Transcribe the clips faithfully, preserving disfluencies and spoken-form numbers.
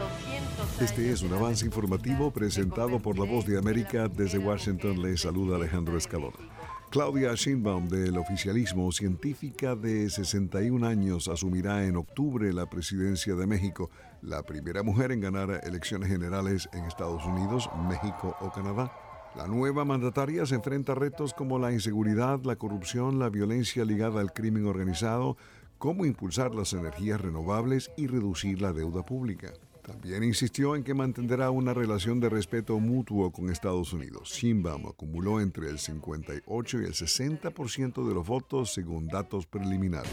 Este es un avance informativo presentado por La Voz de América. Desde Washington les saluda Alejandro Escalona. Claudia Sheinbaum, del oficialismo, científica de sesenta y un años, asumirá en octubre la presidencia de México, la primera mujer en ganar elecciones generales en Estados Unidos, México o Canadá. La nueva mandataria se enfrenta a retos como la inseguridad, la corrupción, la violencia ligada al crimen organizado, cómo impulsar las energías renovables y reducir la deuda pública. También insistió en que mantendrá una relación de respeto mutuo con Estados Unidos. Sheinbaum acumuló entre el cincuenta y ocho y el sesenta por ciento de los votos según datos preliminares.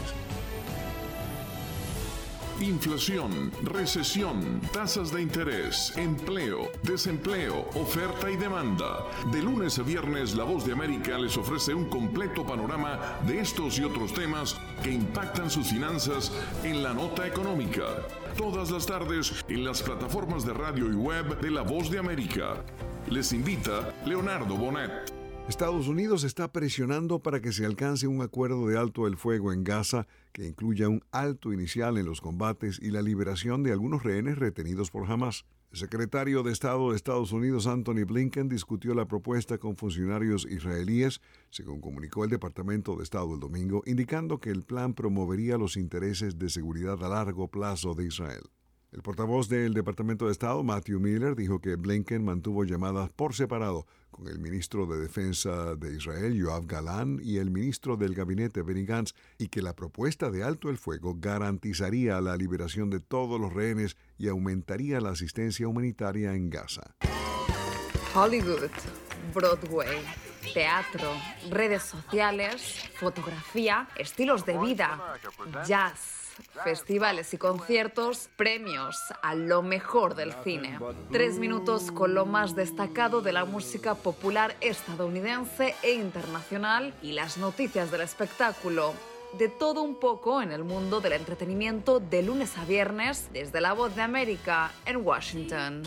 Inflación, recesión, tasas de interés, empleo, desempleo, oferta y demanda. De lunes a viernes, La Voz de América les ofrece un completo panorama de estos y otros temas que impactan sus finanzas en la nota económica. Todas las tardes en las plataformas de radio y web de La Voz de América. Les invita Leonardo Bonet. Estados Unidos está presionando para que se alcance un acuerdo de alto el fuego en Gaza que incluya un alto inicial en los combates y la liberación de algunos rehenes retenidos por Hamás. El secretario de Estado de Estados Unidos, Antony Blinken, discutió la propuesta con funcionarios israelíes, según comunicó el Departamento de Estado el domingo, indicando que el plan promovería los intereses de seguridad a largo plazo de Israel. El portavoz del Departamento de Estado, Matthew Miller, dijo que Blinken mantuvo llamadas por separado con el ministro de Defensa de Israel, Yoav Galán, y el ministro del Gabinete, Benny Gantz, y que la propuesta de alto el fuego garantizaría la liberación de todos los rehenes y aumentaría la asistencia humanitaria en Gaza. Hollywood, Broadway, teatro, redes sociales, fotografía, estilos de vida, jazz, festivales y conciertos, premios a lo mejor del cine. Tres minutos con lo más destacado de la música popular estadounidense e internacional y las noticias del espectáculo. De todo un poco en el mundo del entretenimiento de lunes a viernes desde La Voz de América en Washington.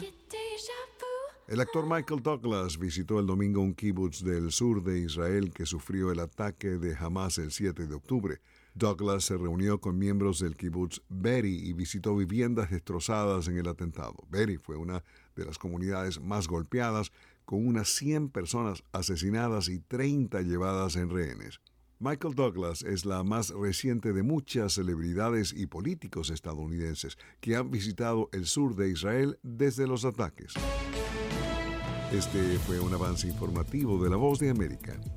El actor Michael Douglas visitó el domingo un kibutz del sur de Israel que sufrió el ataque de Hamás el siete de octubre. Douglas se reunió con miembros del kibutz Be'eri y visitó viviendas destrozadas en el atentado. Be'eri fue una de las comunidades más golpeadas, con unas cien personas asesinadas y treinta llevadas en rehenes. Michael Douglas es la más reciente de muchas celebridades y políticos estadounidenses que han visitado el sur de Israel desde los ataques. Este fue un avance informativo de La Voz de América.